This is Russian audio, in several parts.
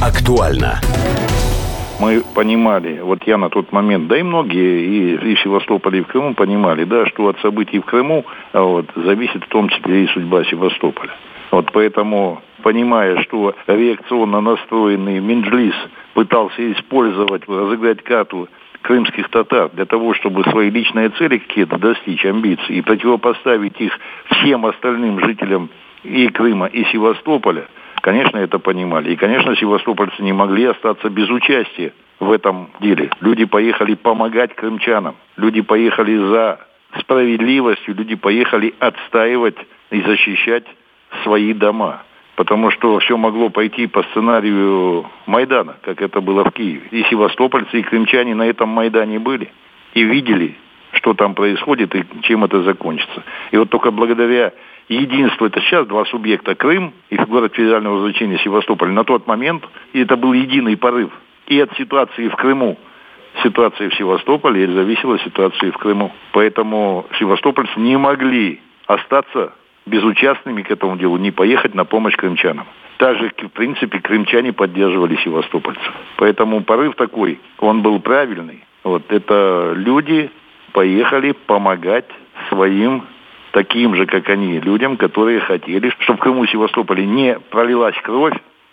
актуально. Мы понимали, вот я на тот момент, да и многие и в Севастополе, и в Крыму понимали, да, что от событий в Крыму зависит в том числе и судьба Севастополя. Поэтому, понимая, что реакционно настроенный Меджлис пытался использовать, разыграть карту крымских татар для того, чтобы свои личные цели какие-то достичь, амбиции, и противопоставить их всем остальным жителям и Крыма, и Севастополя, конечно, это понимали. И, конечно, севастопольцы не могли остаться без участия в этом деле. Люди поехали помогать крымчанам. Люди поехали за справедливостью. Люди поехали отстаивать и защищать свои дома. Потому что все могло пойти по сценарию Майдана, как это было в Киеве. И севастопольцы, и крымчане на этом Майдане были. И видели, что там происходит и чем это закончится. И вот только благодаря единству, это сейчас два субъекта, Крым и город федерального значения Севастополь, на тот момент это был единый порыв. И от ситуации в Крыму, ситуации в Севастополе, и зависела ситуация в Крыму. Поэтому севастопольцы не могли остаться безучастными к этому делу, не поехать на помощь крымчанам. Также, в принципе, крымчане поддерживали севастопольцев. Поэтому порыв такой, он был правильный. Это люди поехали помогать своим таким же, как они, людям, которые хотели, чтобы в Крыму и Севастополе не пролилась кровь,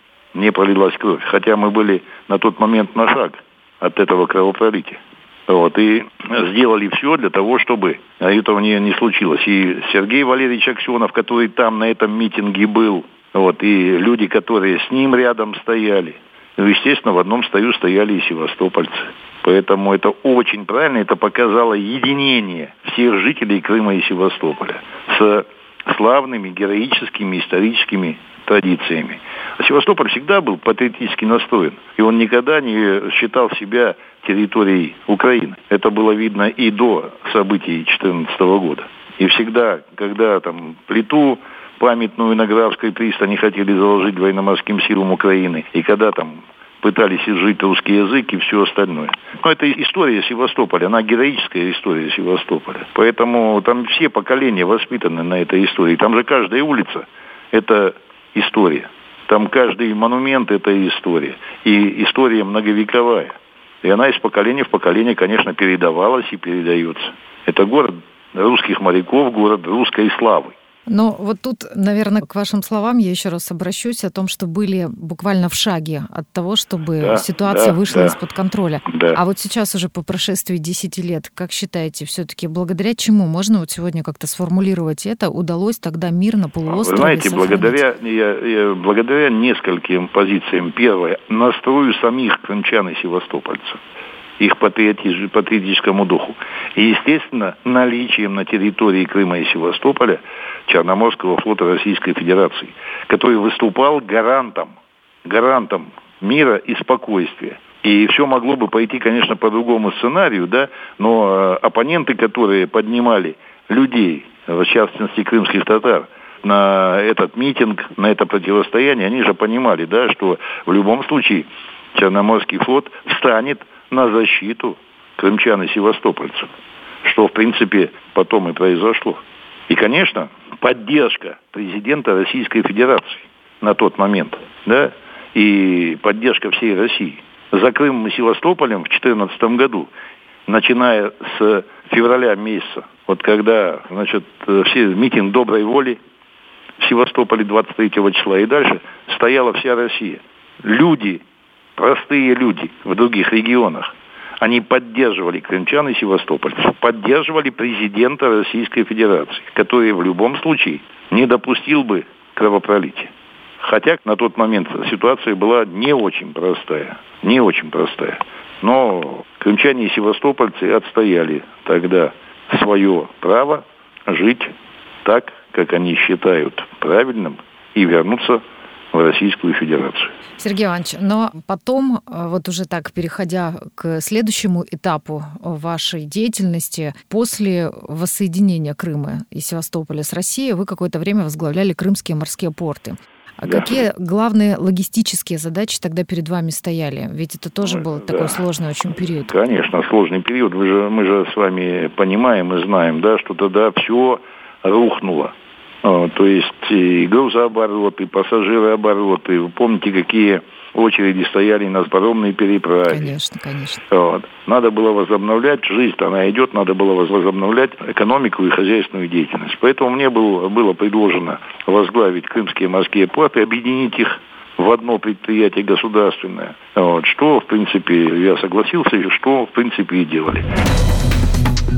хотя мы были на тот момент на шаг от этого кровопролития. И сделали все для того, чтобы этого не случилось. И Сергей Валерьевич Аксенов, который там на этом митинге был, и люди, которые с ним рядом стояли, естественно, в одном строю стояли и севастопольцы. Поэтому это очень правильно, это показало единение всех жителей Крыма и Севастополя с славными, героическими, историческими традициями. А Севастополь всегда был патриотически настроен, и он никогда не считал себя территорией Украины. Это было видно и до событий 2014 года. И всегда, когда плиту памятную на Графской пристани хотели заложить военно-морским силам Украины, и когда пытались изжить русский язык и все остальное. Но это история Севастополя, она героическая история Севастополя. Поэтому там все поколения воспитаны на этой истории. Там же каждая улица – это история. Там каждый монумент – это история. И история многовековая. И она из поколения в поколение, конечно, передавалась и передается. Это город русских моряков, город русской славы. Но тут, наверное, к вашим словам я еще раз обращусь о том, что были буквально в шаге от того, чтобы ситуация вышла из-под контроля. Да. А сейчас уже по прошествии 10 лет, как считаете, все-таки благодаря чему, можно сегодня как-то сформулировать это, удалось тогда мир на полуострове сохранить? Вы знаете, благодаря нескольким позициям. Первое, настрою самих крымчан и севастопольцев, их патриотическому духу. И, естественно, наличием на территории Крыма и Севастополя Черноморского флота Российской Федерации, который выступал гарантом мира и спокойствия. И все могло бы пойти, конечно, по другому сценарию, но оппоненты, которые поднимали людей, в частности, крымских татар, на этот митинг, на это противостояние, они же понимали, что в любом случае Черноморский флот встанет на защиту крымчан и севастопольцев, что, в принципе, потом и произошло. И, конечно, поддержка президента Российской Федерации на тот момент, и поддержка всей России за Крымом и Севастополем в 2014 году, начиная с февраля месяца, когда, все митинг доброй воли в Севастополе 23 числа и дальше, стояла вся Россия. Люди, простые люди в других регионах, они поддерживали крымчан и севастопольцев, поддерживали президента Российской Федерации, который в любом случае не допустил бы кровопролития. Хотя на тот момент ситуация была не очень простая. Но крымчане и севастопольцы отстояли тогда свое право жить так, как они считают правильным, и вернуться в Российскую Федерацию. Сергей Иванович, но потом, уже так, переходя к следующему этапу вашей деятельности, после воссоединения Крыма и Севастополя с Россией, вы какое-то время возглавляли крымские морские порты. А какие главные логистические задачи тогда перед вами стояли? Ведь это тоже был такой сложный очень период. Конечно, сложный период. Мы же с вами понимаем и знаем, что тогда все рухнуло. То есть и грузооборот, и пассажирооборот, и вы помните, какие очереди стояли на паромные переправы. Конечно, конечно. Вот. Надо было возобновлять, жизнь-то она идет, надо было возобновлять экономику и хозяйственную деятельность. Поэтому мне было предложено возглавить крымские морские порты, объединить их в одно предприятие государственное. Вот. Что, в принципе, я согласился, и что, в принципе, и делали.